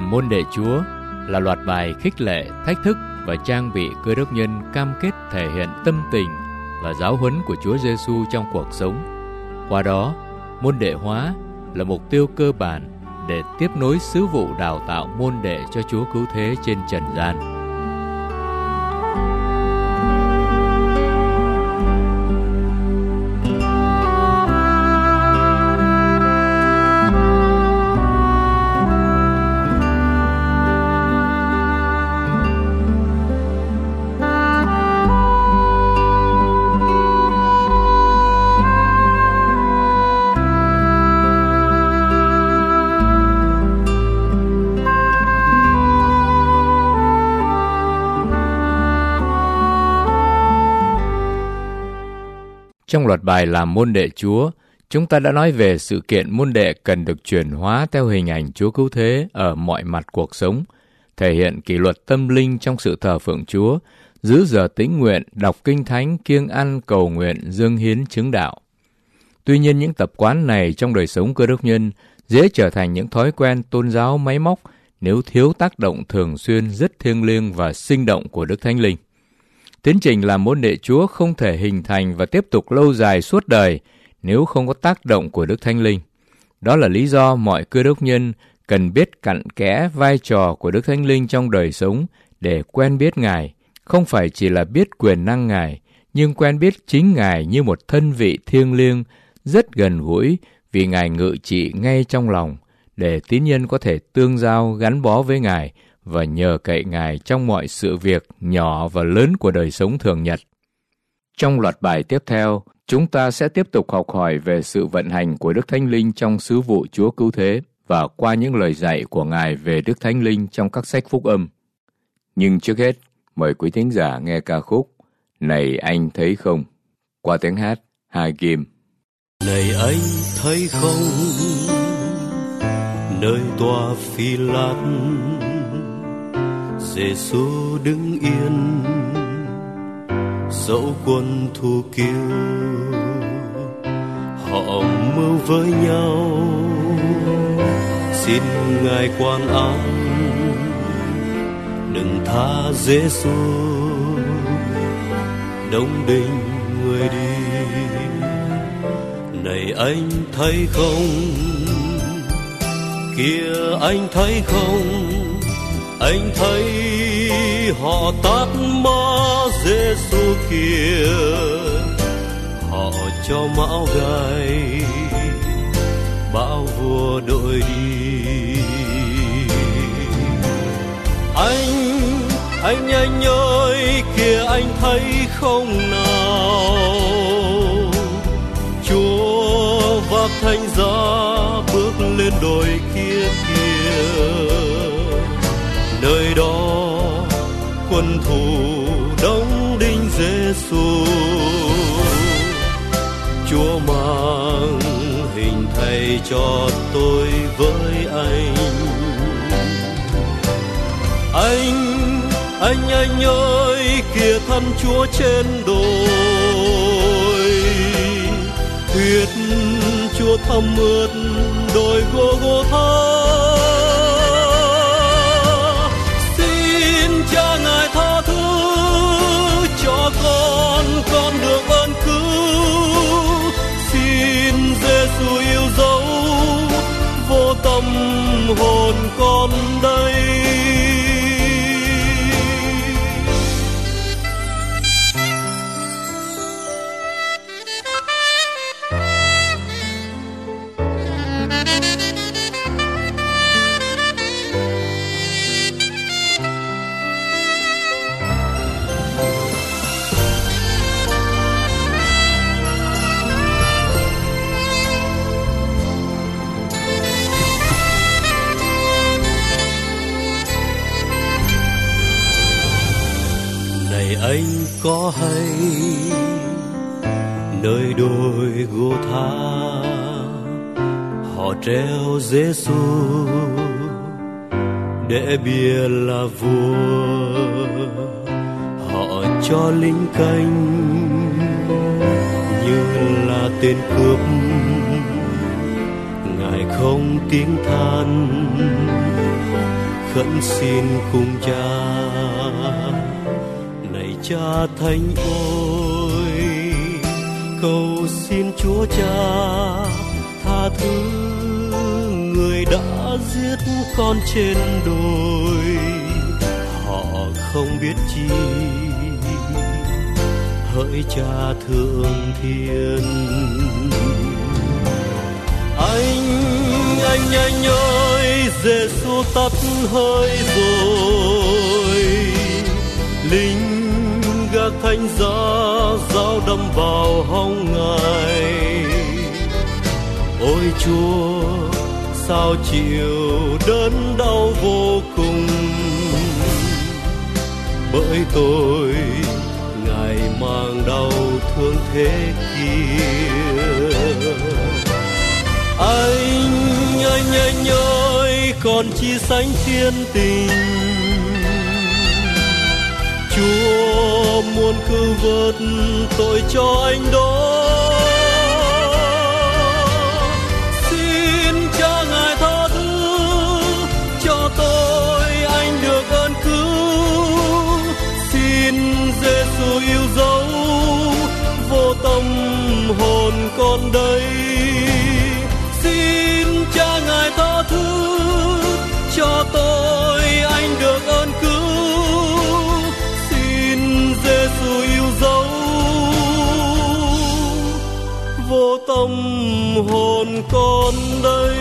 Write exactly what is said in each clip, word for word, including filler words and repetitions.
làm môn đệ Chúa là loạt bài khích lệ, thách thức và trang bị Cơ Đốc nhân cam kết thể hiện tâm tình và giáo huấn của Chúa Giêsu trong cuộc sống. Qua đó, môn đệ hóa là mục tiêu cơ bản để tiếp nối sứ vụ đào tạo môn đệ cho Chúa Cứu Thế trên trần gian. Trong loạt bài làm môn đệ Chúa, chúng ta đã nói về sự kiện môn đệ cần được chuyển hóa theo hình ảnh Chúa Cứu Thế ở mọi mặt cuộc sống, thể hiện kỷ luật tâm linh trong sự thờ phượng Chúa, giữ giờ tĩnh nguyện, đọc kinh thánh, kiêng ăn, cầu nguyện, dâng hiến chứng đạo. Tuy nhiên, những tập quán này trong đời sống Cơ Đốc nhân dễ trở thành những thói quen tôn giáo máy móc nếu thiếu tác động thường xuyên rất thiêng liêng và sinh động của Đức Thánh Linh. Tiến trình làm môn đệ Chúa không thể hình thành và tiếp tục lâu dài suốt đời nếu không có tác động của Đức Thánh Linh. Đó là lý do mọi Cơ Đốc nhân cần biết cặn kẽ vai trò của Đức Thánh Linh trong đời sống để quen biết Ngài, không phải chỉ là biết quyền năng Ngài, nhưng quen biết chính Ngài như một thân vị thiêng liêng, rất gần gũi vì Ngài ngự trị ngay trong lòng, để tín nhân có thể tương giao gắn bó với Ngài và nhờ cậy Ngài trong mọi sự việc nhỏ và lớn của đời sống thường nhật. Trong loạt bài tiếp theo, chúng ta sẽ tiếp tục học hỏi về sự vận hành của Đức Thánh Linh trong sứ vụ Chúa Cứu Thế và qua những lời dạy của Ngài về Đức Thánh Linh trong các sách phúc âm. Nhưng trước hết, mời quý thính giả nghe ca khúc Này Anh Thấy Không, qua tiếng hát Hai Kim. Này anh thấy không, nơi tòa Phi Lát, Giê-xu đứng yên, dẫu quân thù kiêu, họ mưu với nhau, xin Ngài quan ái, đừng tha Giê-xu, đông đình người đi. Này anh thấy không, kìa anh thấy không, anh thấy họ tát ma Giê-xu kia, họ cho mão gai bão vua đội đi. Anh, anh anh ơi, kìa anh thấy không nào, Chúa vác thánh giá bước lên đồi kia kia, nơi đó quân thù đóng đinh Giê-xu. Chúa mang hình thầy cho tôi với anh. Anh, anh anh ơi, kìa thân Chúa trên đồi, huyết Chúa thấm ướt đồi Gô-gô-tha. Xin Cha Ngài tha thứ cho con, con được ơn cứu. Xin Giê-xu yêu dấu vô tâm hồn con đây. Anh có hay nơi đồi Gô-tha, họ treo Giê-xu để bia là vua, họ cho lính canh như là tên cướp. Ngài không tiếng than khẩn xin cùng Cha. Này Cha Thánh ôi, cầu xin Chúa Cha tha thứ người đã giết con trên đồi. Họ không biết chi, hỡi Cha thượng thiên. Anh, anh, anh ơi, Giê-xu tắt hơi rồi. Lính gác thánh giá, dao đâm vào hông Ngài. Ôi Chúa, sao chịu đớn đau vô cùng, bởi tôi Ngài mang đau thương thế kia. Anh, anh, anh ơi, còn chi sánh thiên tình. Chúa muốn cứu vớt tội cho anh đó. Xin Cha Ngài tha thứ cho tôi, anh được ơn cứu. Xin Giê-xu yêu dấu vô tâm hồn con đây. Xin Cha Ngài tha thứ cho tôi, anh được ơn cứu. Xin Giê-xu yêu dấu vô tâm hồn con đây.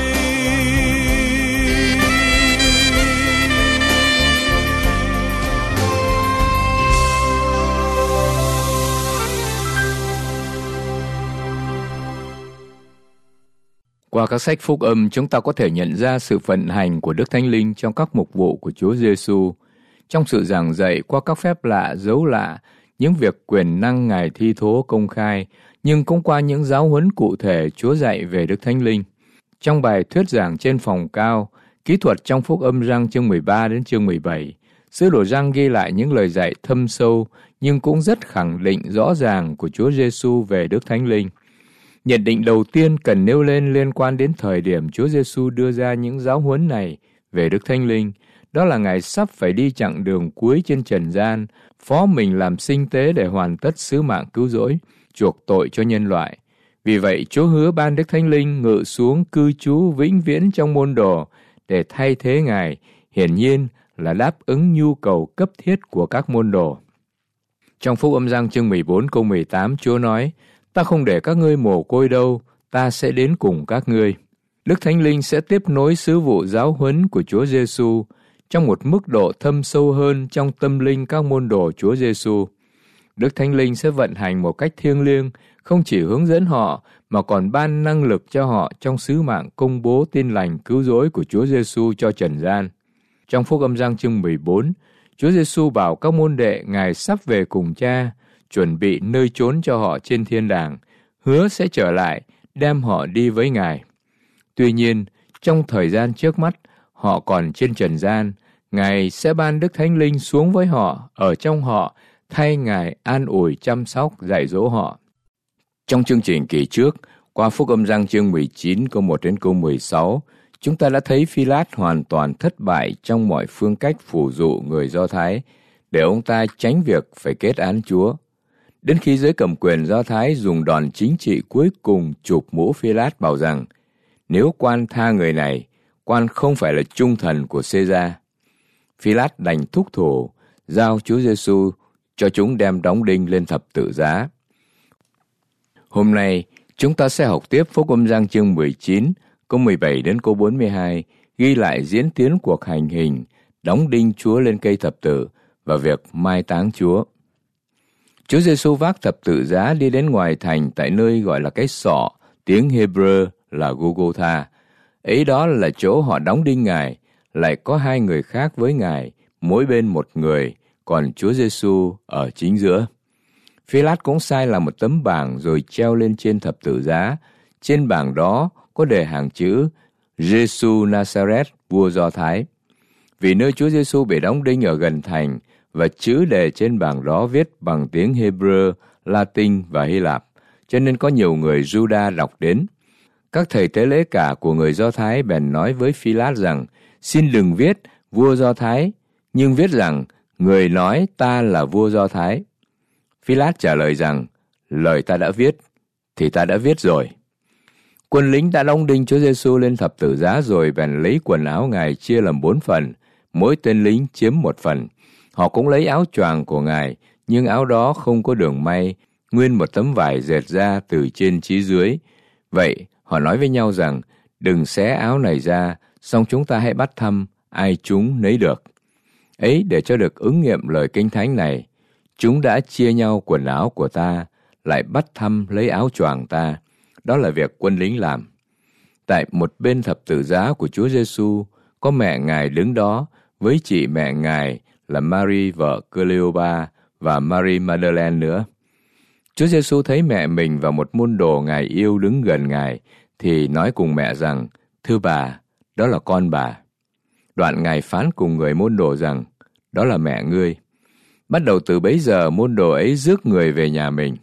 Qua các sách phúc âm, chúng ta có thể nhận ra sự vận hành của Đức Thánh Linh trong các mục vụ của Chúa Giê-xu, trong sự giảng dạy qua các phép lạ, dấu lạ, những việc quyền năng Ngài thi thố công khai, nhưng cũng qua những giáo huấn cụ thể Chúa dạy về Đức Thánh Linh. Trong bài thuyết giảng trên phòng cao, kỹ thuật trong phúc âm Giăng chương mười ba đến chương mười bảy, sứ đồ Giăng ghi lại những lời dạy thâm sâu nhưng cũng rất khẳng định rõ ràng của Chúa Giê-xu về Đức Thánh Linh. Nhận định đầu tiên cần nêu lên liên quan đến thời điểm Chúa Giê-xu đưa ra những giáo huấn này về Đức Thánh Linh, đó là Ngài sắp phải đi chặng đường cuối trên trần gian, phó mình làm sinh tế để hoàn tất sứ mạng cứu rỗi, chuộc tội cho nhân loại. Vì vậy, Chúa hứa ban Đức Thánh Linh ngự xuống cư trú vĩnh viễn trong môn đồ để thay thế Ngài, hiển nhiên là đáp ứng nhu cầu cấp thiết của các môn đồ. Trong phúc âm Giăng chương mười bốn câu mười tám, Chúa nói: Ta không để các ngươi mồ côi đâu, ta sẽ đến cùng các ngươi. Đức Thánh Linh sẽ tiếp nối sứ vụ giáo huấn của Chúa Giê-xu trong một mức độ thâm sâu hơn trong tâm linh các môn đồ Chúa Giê-xu. Đức Thánh Linh sẽ vận hành một cách thiêng liêng, không chỉ hướng dẫn họ mà còn ban năng lực cho họ trong sứ mạng công bố tin lành cứu rỗi của Chúa Giê-xu cho trần gian. Trong phúc âm Giăng chương mười bốn, Chúa Giê-xu bảo các môn đệ Ngài sắp về cùng Cha, chuẩn bị nơi trốn cho họ trên thiên đàng, hứa sẽ trở lại, đem họ đi với Ngài. Tuy nhiên, trong thời gian trước mắt, họ còn trên trần gian, Ngài sẽ ban Đức Thánh Linh xuống với họ, ở trong họ, thay Ngài an ủi, chăm sóc, dạy dỗ họ. Trong chương trình kỳ trước, qua phúc âm Giăng chương mười chín câu một đến câu mười sáu, chúng ta đã thấy Phi-lát hoàn toàn thất bại trong mọi phương cách phù dụ người Do Thái, để ông ta tránh việc phải kết án Chúa. Đến khi giới cầm quyền Do Thái dùng đòn chính trị cuối cùng chụp mũ Phi-lát bảo rằng, nếu quan tha người này, quan không phải là trung thần của Xê-ra. Phi-lát đành thúc thủ, giao Chúa Giê-xu cho chúng đem đóng đinh lên thập tự giá. Hôm nay, chúng ta sẽ học tiếp phúc âm Giăng chương mười chín, câu mười bảy đến câu bốn mươi hai, ghi lại diễn tiến cuộc hành hình, đóng đinh Chúa lên cây thập tự và việc mai táng Chúa. Chúa Giê-xu vác thập tự giá đi đến ngoài thành tại nơi gọi là cái sọ, tiếng Hebrew là Gô-gô-tha. Ấy đó là chỗ họ đóng đinh Ngài, lại có hai người khác với Ngài, mỗi bên một người, còn Chúa Giê-xu ở chính giữa. Phi-lát cũng sai làm một tấm bảng rồi treo lên trên thập tự giá. Trên bảng đó có đề hàng chữ Giê-xu Na-sa-rét, vua Do Thái. Vì nơi Chúa Giê-xu bị đóng đinh ở gần thành, và chữ đề trên bảng đó viết bằng tiếng Hebrew, Latin và Hy Lạp, cho nên có nhiều người Juda đọc đến. Các thầy tế lễ cả của người Do Thái bèn nói với Phi-lát rằng, xin đừng viết vua Do Thái, nhưng viết rằng người nói ta là vua Do Thái. Phi-lát trả lời rằng, lời ta đã viết, thì ta đã viết rồi. Quân lính đã đóng đinh Chúa Giêsu lên thập tự giá rồi bèn lấy quần áo Ngài chia làm bốn phần, mỗi tên lính chiếm một phần. Họ cũng lấy áo choàng của Ngài, nhưng áo đó không có đường may, nguyên một tấm vải dệt ra từ trên chí dưới. Vậy họ nói với nhau rằng, đừng xé áo này ra, xong chúng ta hãy bắt thăm, ai chúng nấy được. Ấy để cho được ứng nghiệm lời Kinh Thánh này, chúng đã chia nhau quần áo của ta, lại bắt thăm lấy áo choàng ta. Đó là việc quân lính làm. Tại một bên thập tự giá của Chúa Giêsu có mẹ Ngài đứng đó với chị mẹ Ngài là Mary vợ Cleopa và Mary Magdalene nữa. Chúa Giêsu thấy mẹ mình và một môn đồ Ngài yêu đứng gần Ngài thì nói cùng mẹ rằng, thưa bà, đó là con bà. Đoạn Ngài phán cùng người môn đồ rằng, đó là mẹ ngươi. Bắt đầu từ bấy giờ môn đồ ấy rước người về nhà mình.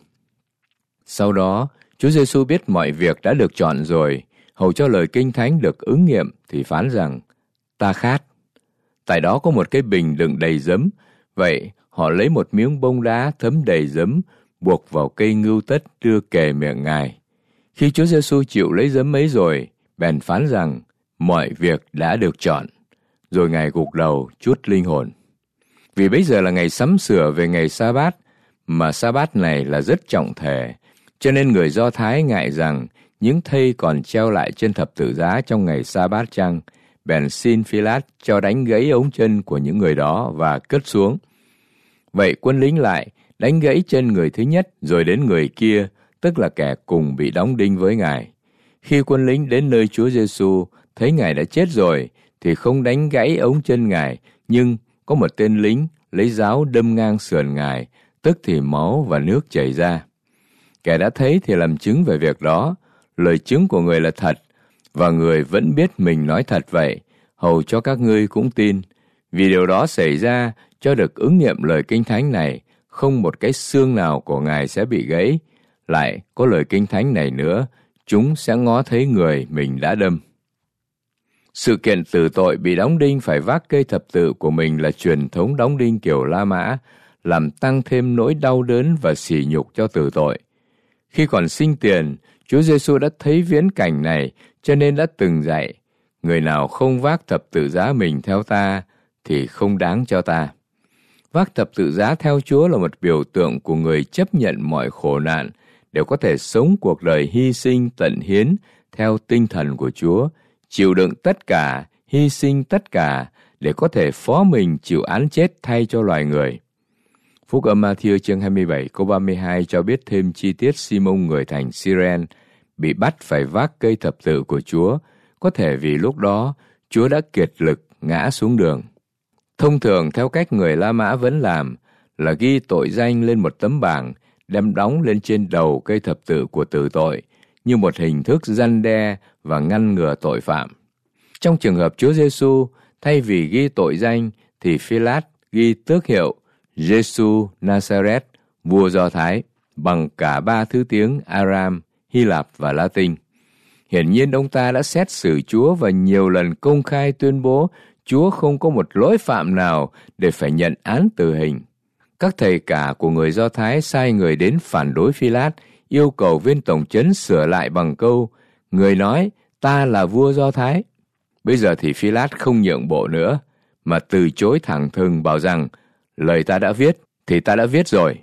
Sau đó, Chúa Giêsu biết mọi việc đã được chọn rồi, hầu cho lời Kinh Thánh được ứng nghiệm thì phán rằng, ta khát. Tại đó có một cái bình đựng đầy giấm, vậy họ lấy một miếng bông đá thấm đầy giấm, buộc vào cây ngưu tất đưa kề miệng Ngài. Khi Chúa Giêsu chịu lấy giấm ấy rồi, bèn phán rằng, mọi việc đã được chọn. Rồi Ngài gục đầu trút linh hồn. Vì bây giờ là ngày sắm sửa về ngày Sa-bát, mà Sa-bát này là rất trọng thể, cho nên người Do Thái ngại rằng những thây còn treo lại trên thập tự giá trong ngày Sa-bát chăng, bèn xin Phi-lát cho đánh gãy ống chân của những người đó và cất xuống. Vậy quân lính lại đánh gãy chân người thứ nhất rồi đến người kia, tức là kẻ cùng bị đóng đinh với Ngài. Khi quân lính đến nơi Chúa Giêsu thấy Ngài đã chết rồi thì không đánh gãy ống chân Ngài, nhưng có một tên lính lấy giáo đâm ngang sườn Ngài, tức thì máu và nước chảy ra. Kẻ đã thấy thì làm chứng về việc đó, lời chứng của người là thật, và người vẫn biết mình nói thật vậy, hầu cho các ngươi cũng tin. Vì điều đó xảy ra cho được ứng nghiệm lời Kinh Thánh này, không một cái xương nào của Ngài sẽ bị gãy. Lại có lời Kinh Thánh này nữa, chúng sẽ ngó thấy người mình đã đâm. Sự kiện tử tội bị đóng đinh phải vác cây thập tự của mình là truyền thống đóng đinh kiểu La Mã, làm tăng thêm nỗi đau đớn và sỉ nhục cho tử tội. Khi còn sinh tiền, Chúa Giêsu đã thấy viễn cảnh này, cho nên đã từng dạy, người nào không vác thập tự giá mình theo ta, thì không đáng cho ta. Vác thập tự giá theo Chúa là một biểu tượng của người chấp nhận mọi khổ nạn, đều có thể sống cuộc đời hy sinh tận hiến theo tinh thần của Chúa, chịu đựng tất cả, hy sinh tất cả, để có thể phó mình chịu án chết thay cho loài người. Phúc âm Ma-thi-ơ chương hai mươi bảy câu ba mươi hai cho biết thêm chi tiết Si-mông người thành Si-ren bị bắt phải vác cây thập tự của Chúa, có thể vì lúc đó Chúa đã kiệt lực ngã xuống đường. Thông thường theo cách người La Mã vẫn làm là ghi tội danh lên một tấm bảng, đem đóng lên trên đầu cây thập tự của tử tội, như một hình thức răn đe và ngăn ngừa tội phạm. Trong trường hợp Chúa Giêsu, thay vì ghi tội danh thì Phi-lát ghi tước hiệu Giêsu Nazareth, vua Do Thái, bằng cả ba thứ tiếng Aram, Hy Lạp và Latin. Hiển nhiên ông ta đã xét xử Chúa và nhiều lần công khai tuyên bố Chúa không có một lỗi phạm nào để phải nhận án tử hình. Các thầy cả của người Do Thái sai người đến phản đối Phi-lát, yêu cầu viên tổng trấn sửa lại bằng câu, người nói ta là vua Do Thái. Bây giờ thì Phi-lát không nhượng bộ nữa, mà từ chối thẳng thừng bảo rằng, lời ta đã viết thì ta đã viết rồi.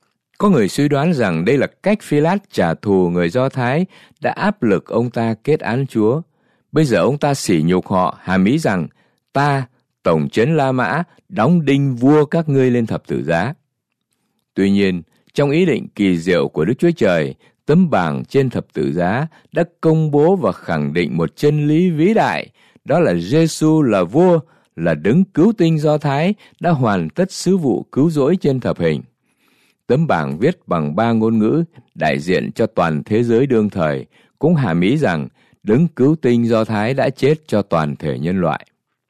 Có người suy đoán rằng đây là cách Phi-lát trả thù người Do Thái đã áp lực ông ta kết án Chúa. Bây giờ ông ta sỉ nhục họ, hàm ý rằng, ta, tổng trấn La Mã, đóng đinh vua các ngươi lên thập tự giá. Tuy nhiên, trong ý định kỳ diệu của Đức Chúa Trời, tấm bảng trên thập tự giá đã công bố và khẳng định một chân lý vĩ đại, đó là Giêsu là vua, là đấng cứu tinh Do Thái đã hoàn tất sứ vụ cứu rỗi trên thập hình. Tấm bảng viết bằng ba ngôn ngữ đại diện cho toàn thế giới đương thời, cũng hàm ý rằng đấng cứu tinh Do Thái đã chết cho toàn thể nhân loại.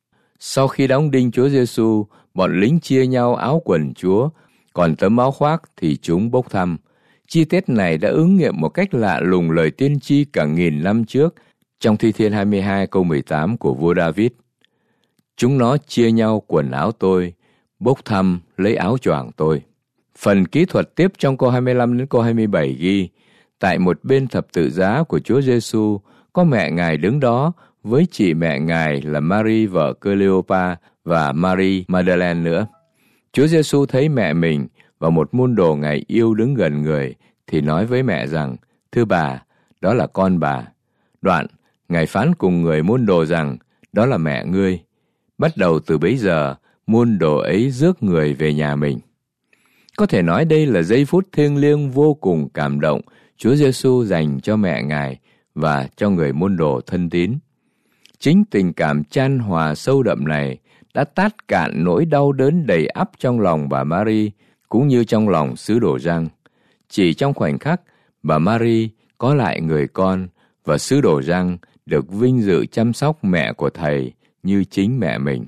Sau khi đóng đinh Chúa Giêsu, bọn lính chia nhau áo quần Chúa, còn tấm áo khoác thì chúng bốc thăm. Chi tiết này đã ứng nghiệm một cách lạ lùng lời tiên tri cả nghìn năm trước trong Thi Thiên hai mươi hai câu mười tám của vua David. Chúng nó chia nhau quần áo tôi, bốc thăm lấy áo choàng tôi. Phần kỹ thuật tiếp trong câu hai mươi lăm đến câu hai mươi bảy ghi, tại một bên thập tự giá của Chúa Giêsu có mẹ Ngài đứng đó với chị mẹ Ngài là Mary vợ Cleopa và Mary Magdalene nữa. Chúa Giêsu thấy mẹ mình và một môn đồ Ngài yêu đứng gần người thì nói với mẹ rằng, thưa bà, đó là con bà. Đoạn, Ngài phán cùng người môn đồ rằng, đó là mẹ ngươi. Bắt đầu từ bấy giờ, môn đồ ấy rước người về nhà mình. Có thể nói đây là giây phút thiêng liêng vô cùng cảm động Chúa Giêsu dành cho mẹ Ngài và cho người môn đồ thân tín. Chính tình cảm chan hòa sâu đậm này đã tát cạn nỗi đau đớn đầy ắp trong lòng bà Mary cũng như trong lòng sứ đồ Giăng. Chỉ trong khoảnh khắc, bà Mary có lại người con và sứ đồ Giăng được vinh dự chăm sóc mẹ của Thầy như chính mẹ mình.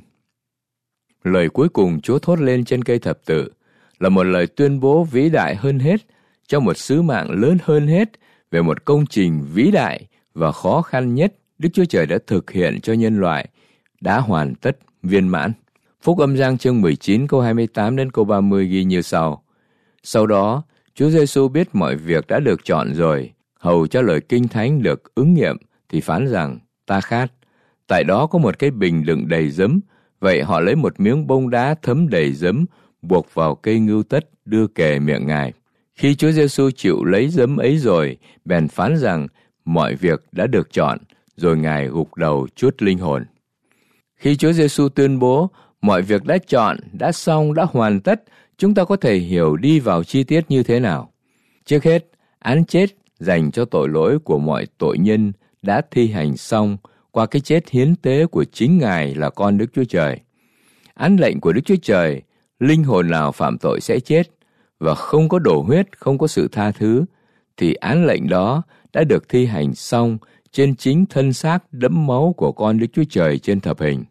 Lời cuối cùng Chúa thốt lên trên cây thập tự là một lời tuyên bố vĩ đại hơn hết cho một sứ mạng lớn hơn hết về một công trình vĩ đại và khó khăn nhất Đức Chúa Trời đã thực hiện cho nhân loại, đã hoàn tất viên mãn. Phúc Âm Giăng chương mười chín câu hai mươi tám đến câu ba mươi ghi như sau. Sau đó, Chúa Giêsu biết mọi việc đã được chọn rồi, hầu cho lời Kinh Thánh được ứng nghiệm thì phán rằng, ta khát. Tại đó có một cái bình đựng đầy giấm, vậy họ lấy một miếng bông đá thấm đầy giấm, buộc vào cây ngưu tất đưa kề miệng Ngài. Khi Chúa Giêsu chịu lấy giấm ấy rồi, bèn phán rằng mọi việc đã được chọn, rồi Ngài gục đầu trút linh hồn. Khi Chúa Giêsu tuyên bố mọi việc đã chọn, đã xong, đã hoàn tất, chúng ta có thể hiểu đi vào chi tiết như thế nào. Trước hết, án chết dành cho tội lỗi của mọi tội nhân đã thi hành xong qua cái chết hiến tế của chính Ngài là con Đức Chúa Trời. Án lệnh của Đức Chúa Trời, linh hồn nào phạm tội sẽ chết, và không có đổ huyết, không có sự tha thứ, thì án lệnh đó đã được thi hành xong trên chính thân xác đẫm máu của con Đức Chúa Trời trên thập hình.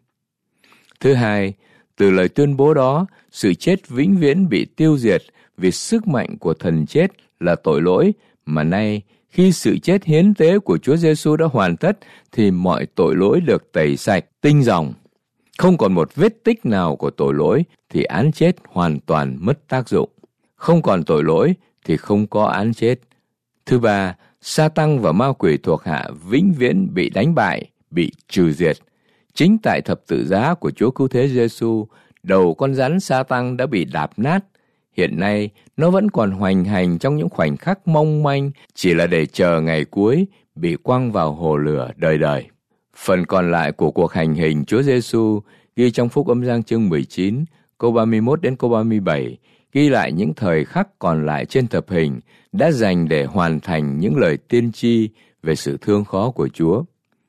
Thứ hai, từ lời tuyên bố đó, sự chết vĩnh viễn bị tiêu diệt vì sức mạnh của thần chết là tội lỗi, mà nay khi sự chết hiến tế của Chúa Giêsu đã hoàn tất thì mọi tội lỗi được tẩy sạch, tinh ròng. Không còn một vết tích nào của tội lỗi thì án chết hoàn toàn mất tác dụng. Không còn tội lỗi thì không có án chết. Thứ ba, Sa-tăng và ma quỷ thuộc hạ vĩnh viễn bị đánh bại, bị trừ diệt. Chính tại thập tự giá của Chúa Cứu Thế Giêsu, đầu con rắn Sa-tăng đã bị đạp nát. Hiện nay, nó vẫn còn hoành hành trong những khoảnh khắc mong manh, chỉ là để chờ ngày cuối bị quăng vào hồ lửa đời đời. Phần còn lại của cuộc hành hình Chúa Giêsu ghi trong Phúc Âm Giăng chương mười chín, câu ba mươi mốt đến câu ba mươi bảy, ghi lại những thời khắc còn lại trên thập hình đã dành để hoàn thành những lời tiên tri về sự thương khó của Chúa.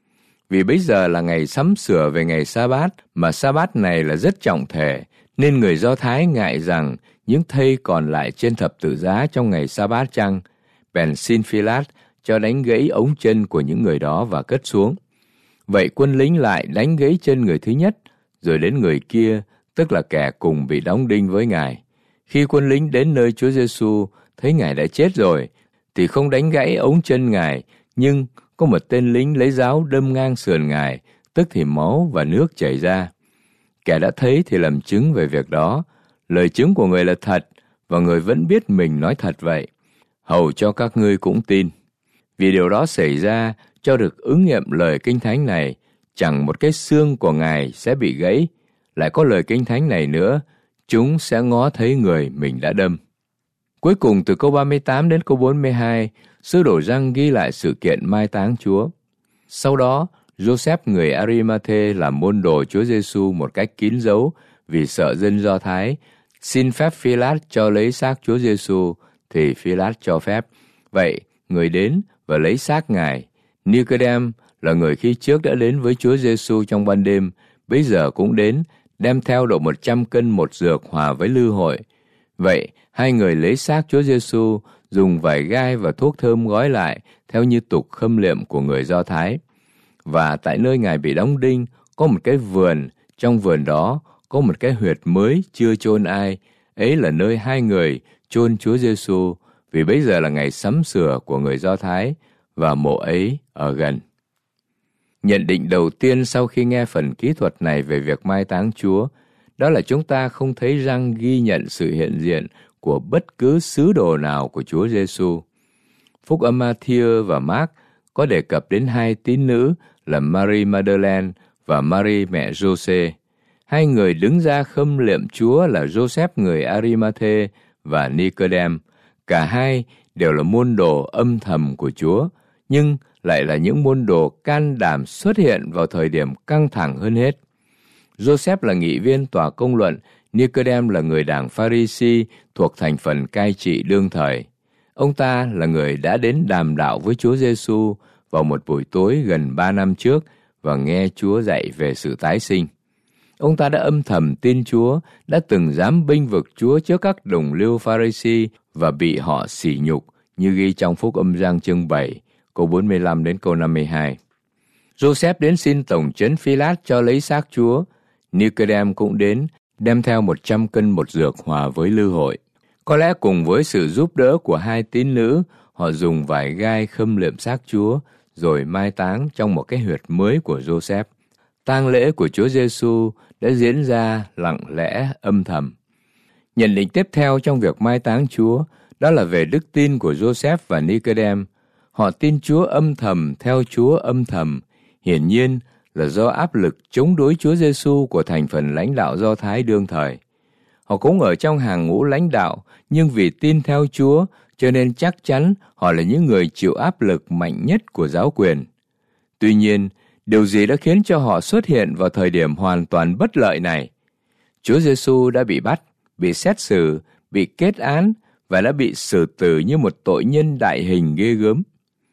Vì bây giờ là ngày sắm sửa về ngày Sa-bát, mà Sa-bát này là rất trọng thể, nên người Do Thái ngại rằng những thây còn lại trên thập tự giá trong ngày Sa-bát chăng, bèn xin Phi-lát cho đánh gãy ống chân của những người đó và cất xuống. Vậy quân lính lại đánh gãy chân người thứ nhất, rồi đến người kia, tức là kẻ cùng bị đóng đinh với Ngài. Khi quân lính đến nơi Chúa Giêsu thấy Ngài đã chết rồi, thì không đánh gãy ống chân Ngài, nhưng có một tên lính lấy giáo đâm ngang sườn Ngài, tức thì máu và nước chảy ra. Kẻ đã thấy thì làm chứng về việc đó. Lời chứng của người là thật, và người vẫn biết mình nói thật vậy. Hầu cho các ngươi cũng tin. Vì điều đó xảy ra cho được ứng nghiệm lời Kinh Thánh này, chẳng một cái xương của Ngài sẽ bị gãy. Lại có lời Kinh Thánh này nữa, chúng sẽ ngó thấy người mình đã đâm. Cuối cùng từ câu ba mươi tám đến câu bốn mươi hai, sứ đồ Giăng ghi lại sự kiện mai táng Chúa. Sau đó, Joseph người Arimathe làm môn đồ Chúa Giêsu một cách kín dấu vì sợ dân Do Thái, xin phép Phi-lát cho lấy xác Chúa Giêsu, thì Phi-lát cho phép. Vậy, người đến và lấy xác Ngài. Nicodem là người khi trước đã đến với Chúa Giêsu trong ban đêm, bây giờ cũng đến, đem theo độ một trăm cân một dược hòa với lư hội. Vậy, hai người lấy xác Chúa Giêsu, dùng vải gai và thuốc thơm gói lại theo như tục khâm liệm của người Do Thái. Và tại nơi Ngài bị đóng đinh có một cái vườn, trong vườn đó có một cái huyệt mới chưa chôn ai, ấy là nơi hai người chôn Chúa Giêsu, vì bây giờ là ngày sắm sửa của người Do Thái và mộ ấy ở gần. Nhận định đầu tiên sau khi nghe phần kỹ thuật này về việc mai táng Chúa, đó là chúng ta không thấy răng ghi nhận sự hiện diện của bất cứ sứ đồ nào của Chúa Giêsu. Phúc âm Ma-thi-ơ và Mác có đề cập đến hai tín nữ là Mary Magdalene và Mary mẹ Giô-xê. Hai người đứng ra khâm liệm Chúa là Joseph người Ari-ma-thê và Nicodem. Cả hai đều là môn đồ âm thầm của Chúa, nhưng lại là những môn đồ can đảm xuất hiện vào thời điểm căng thẳng hơn hết. Joseph là nghị viên tòa công luận, Nicodem là người đảng Pha-ri-si thuộc thành phần cai trị đương thời. Ông ta là người đã đến đàm đạo với Chúa Giêsu vào một buổi tối gần ba năm trước và nghe Chúa dạy về sự tái sinh. Ông ta đã âm thầm tin Chúa, đã từng dám bênh vực Chúa trước các đồng liêu Pha-ri-si và bị họ sỉ nhục như ghi trong Phúc âm Giăng chương bảy, câu bốn mươi lăm đến câu năm mươi hai. Joseph đến xin tổng trấn Phi-lát cho lấy xác Chúa. Nicodem cũng đến, đem theo một trăm cân bột dược hòa với lư hội. Có lẽ cùng với sự giúp đỡ của hai tín nữ, họ dùng vải gai khâm liệm xác Chúa, rồi mai táng trong một cái huyệt mới của Joseph. Tang lễ của Chúa Giêsu đã diễn ra lặng lẽ âm thầm. Nhận định tiếp theo trong việc mai táng Chúa, đó là về đức tin của Joseph và Nicodem. Họ tin Chúa âm thầm theo Chúa âm thầm, hiển nhiên là do áp lực chống đối Chúa Giêsu của thành phần lãnh đạo Do Thái đương thời. Họ cũng ở trong hàng ngũ lãnh đạo, nhưng vì tin theo Chúa, cho nên chắc chắn họ là những người chịu áp lực mạnh nhất của giáo quyền. Tuy nhiên, điều gì đã khiến cho họ xuất hiện vào thời điểm hoàn toàn bất lợi này? Chúa Giêsu đã bị bắt, bị xét xử, bị kết án và đã bị xử tử như một tội nhân đại hình ghê gớm.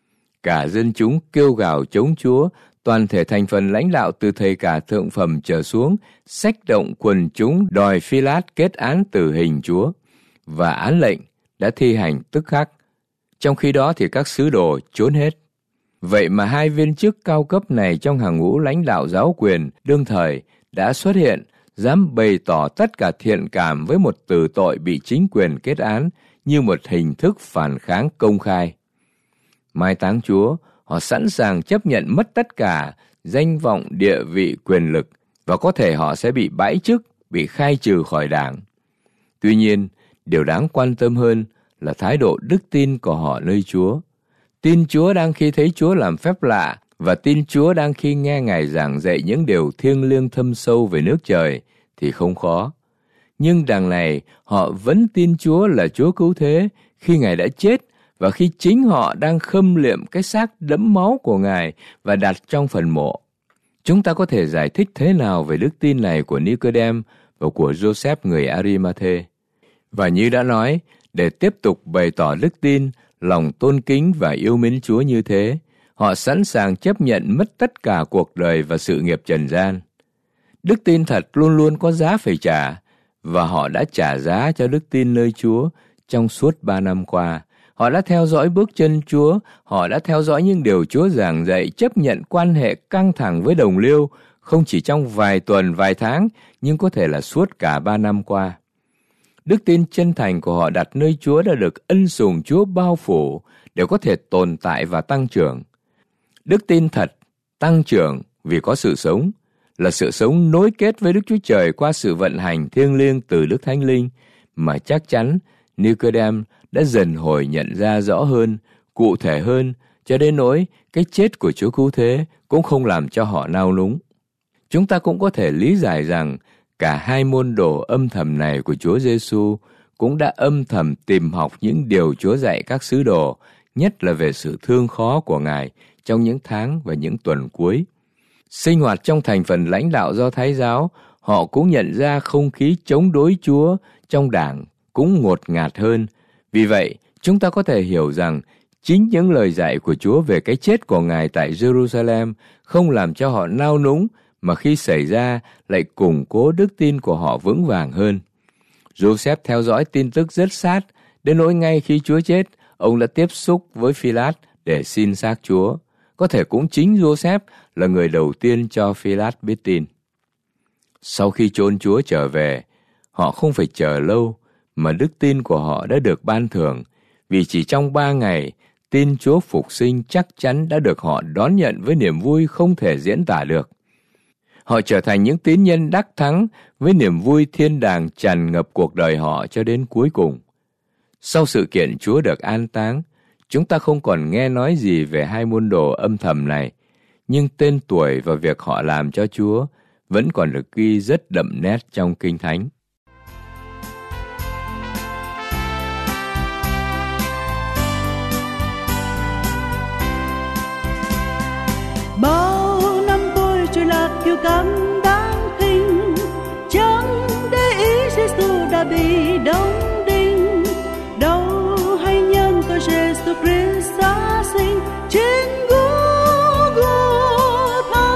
Cả dân chúng kêu gào chống Chúa, toàn thể thành phần lãnh đạo từ thầy cả thượng phẩm trở xuống, xách động quần chúng đòi Phi-lát kết án tử hình Chúa, và án lệnh đã thi hành tức khắc. Trong khi đó thì các sứ đồ trốn hết. Vậy mà hai viên chức cao cấp này trong hàng ngũ lãnh đạo giáo quyền đương thời đã xuất hiện, dám bày tỏ tất cả thiện cảm với một tử tội bị chính quyền kết án như một hình thức phản kháng công khai. Mai táng Chúa, họ sẵn sàng chấp nhận mất tất cả danh vọng, địa vị, quyền lực, và có thể họ sẽ bị bãi chức, bị khai trừ khỏi đảng. Tuy nhiên, điều đáng quan tâm hơn là thái độ đức tin của họ nơi Chúa. Tin Chúa đang khi thấy Chúa làm phép lạ, và tin Chúa đang khi nghe Ngài giảng dạy những điều thiêng liêng thâm sâu về nước trời thì không khó. Nhưng đằng này, họ vẫn tin Chúa là Chúa cứu thế khi Ngài đã chết, và khi chính họ đang khâm liệm cái xác đẫm máu của Ngài và đặt trong phần mộ. Chúng ta có thể giải thích thế nào về đức tin này của Nicodem và của Joseph người Ari-ma-thê? Và như đã nói, để tiếp tục bày tỏ đức tin, lòng tôn kính và yêu mến Chúa như thế, họ sẵn sàng chấp nhận mất tất cả cuộc đời và sự nghiệp trần gian. Đức tin thật luôn luôn có giá phải trả, và họ đã trả giá cho đức tin nơi Chúa trong suốt ba năm qua. Họ đã theo dõi bước chân Chúa, họ đã theo dõi những điều Chúa giảng dạy, chấp nhận quan hệ căng thẳng với đồng liêu, không chỉ trong vài tuần, vài tháng, nhưng có thể là suốt cả ba năm qua. Đức tin chân thành của họ đặt nơi Chúa đã được ân sủng Chúa bao phủ để có thể tồn tại và tăng trưởng. Đức tin thật, tăng trưởng vì có sự sống, là sự sống nối kết với Đức Chúa Trời qua sự vận hành thiêng liêng từ Đức Thánh Linh, mà chắc chắn Nicodem đã dần hồi nhận ra rõ hơn, cụ thể hơn, cho đến nỗi cái chết của Chúa cứu thế cũng không làm cho họ nao núng. Chúng ta cũng có thể lý giải rằng cả hai môn đồ âm thầm này của Chúa Giêsu cũng đã âm thầm tìm học những điều Chúa dạy các sứ đồ, nhất là về sự thương khó của Ngài trong những tháng và những tuần cuối. Sinh hoạt trong thành phần lãnh đạo Do Thái giáo, họ cũng nhận ra không khí chống đối Chúa trong đảng cũng ngột ngạt hơn. Vì vậy, chúng ta có thể hiểu rằng chính những lời dạy của Chúa về cái chết của Ngài tại Jerusalem không làm cho họ nao núng, mà khi xảy ra lại củng cố đức tin của họ vững vàng hơn. Joseph theo dõi tin tức rất sát, đến nỗi ngay khi Chúa chết, ông đã tiếp xúc với Phi-lát để xin xác Chúa. Có thể cũng chính Joseph là người đầu tiên cho Phi-lát biết tin. Sau khi chôn Chúa trở về, họ không phải chờ lâu, mà đức tin của họ đã được ban thưởng, vì chỉ trong ba ngày, tin Chúa phục sinh chắc chắn đã được họ đón nhận với niềm vui không thể diễn tả được. Họ trở thành những tín nhân đắc thắng với niềm vui thiên đàng tràn ngập cuộc đời họ cho đến cuối cùng. Sau sự kiện Chúa được an táng, chúng ta không còn nghe nói gì về hai môn đồ âm thầm này, nhưng tên tuổi và việc họ làm cho Chúa vẫn còn được ghi rất đậm nét trong Kinh Thánh. Bao năm tôi trôi lạc kiêu căng đáng khinh, chẳng để ý Giêsu đã bị đóng đinh. Đâu hay nhân tôi Giêsu Christ đã sinh trên Golgotha.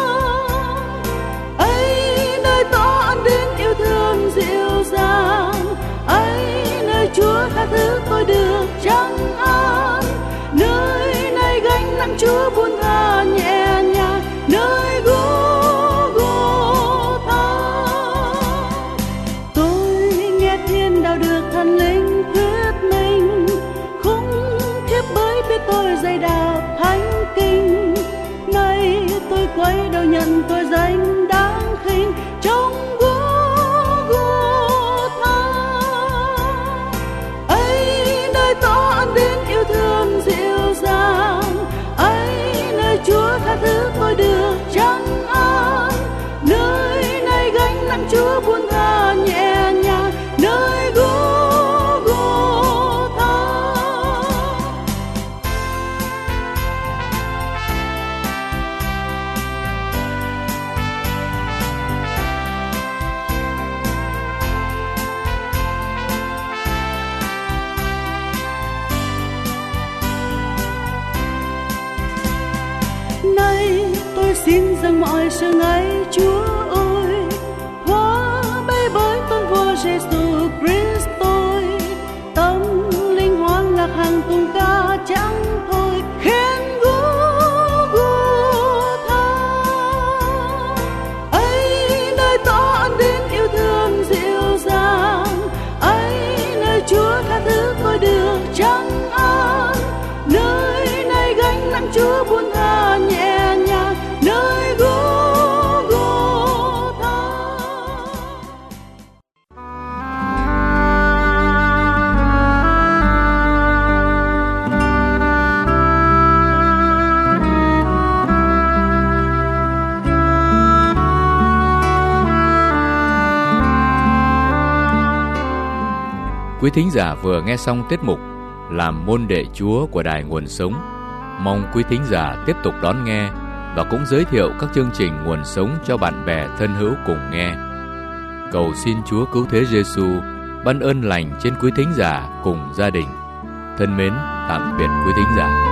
Ấy nơi tỏ ân đến yêu thương dịu dàng, ấy nơi Chúa tha thứ tôi được trắng an, nơi này gánh nặng Chúa buông tha nhẹ nhàng, nơi Golgotha. Tôi nghe thiên đạo được thần linh thuyết minh, khủng khiếp bởi biết tôi dày đạp thánh kinh. Nay tôi quay đầu nhận tôi danh đáng khinh trong Golgotha. Ấy nơi tỏ ân đến yêu thương dịu dàng, ấy nơi Chúa tha thứ tôi được trắng an, nơi này gánh nặng Chúa buông tha nhẹ nhàng, nơi Golgotha. Nay tôi xin dâng mọi sự ngấy Chúa ơi, hóa bay bởi tôn vua Giêsu Christ tôi. Tâm linh hoang lạc hàng tung ca chẳng thôi, khen Golgotha. Ấy nơi tỏ ân đến yêu thương dịu dàng, ấy nơi Chúa tha thứ tôi được trắng an, nơi này gánh nặng Chúa buông tha nhẹ nhàng, nơi Golgotha. Quý thính giả vừa nghe xong tiết mục Làm môn đệ Chúa của Đài Nguồn Sống. Mong quý thính giả tiếp tục đón nghe và cũng giới thiệu các chương trình Nguồn Sống cho bạn bè thân hữu cùng nghe. Cầu xin Chúa Cứu Thế Giêsu ban ơn lành trên quý thính giả cùng gia đình. Thân mến, tạm biệt quý thính giả.